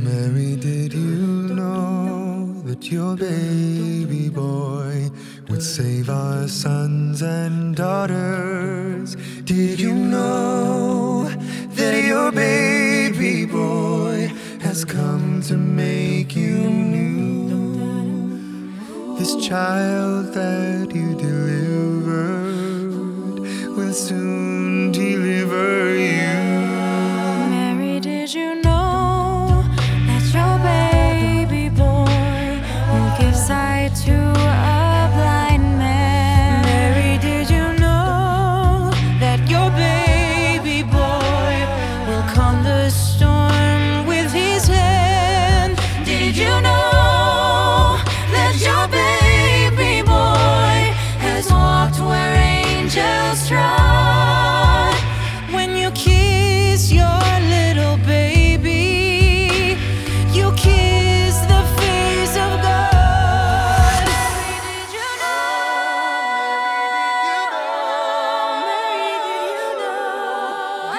Mary, did you know that your baby boy would save our sons and daughters? Did you know that your baby boy has come to make you new? This child that you delivered will soon deliver you. Mary, did you know that your baby boy will give sight to a blind man? Mary, did you know that your baby boy will calm the storm with his hand? Did you know that your baby boy has walked where angels trod? When you kiss your little baby, you kiss the face of God. Mary, did you know? Mary, did you know?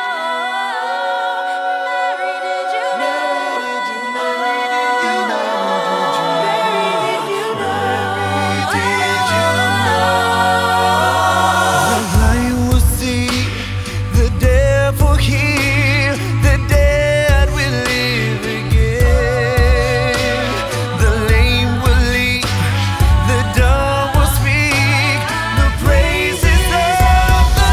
Mary, did you know? The blind will see, the deaf will hear, the dead will live again. The lame will leap, the dumb will speak, the praises of the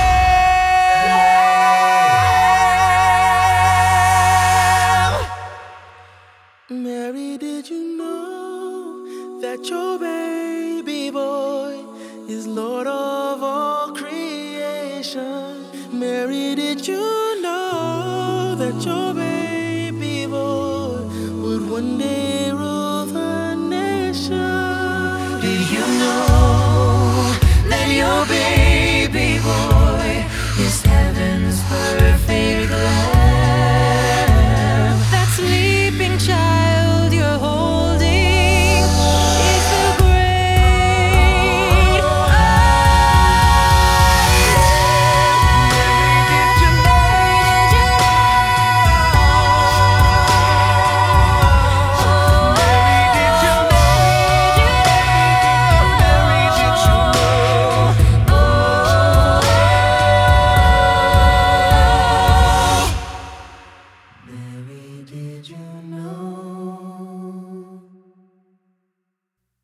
Lamb. Mary, did you know that your baby boy is Lord of all creation? Mary, did you know that your baby boy would one day rule the nation? Did you know that your baby boy is heaven's perfect lamb? That sleeping child you're holding is the great I am. Did you Mary, did you know?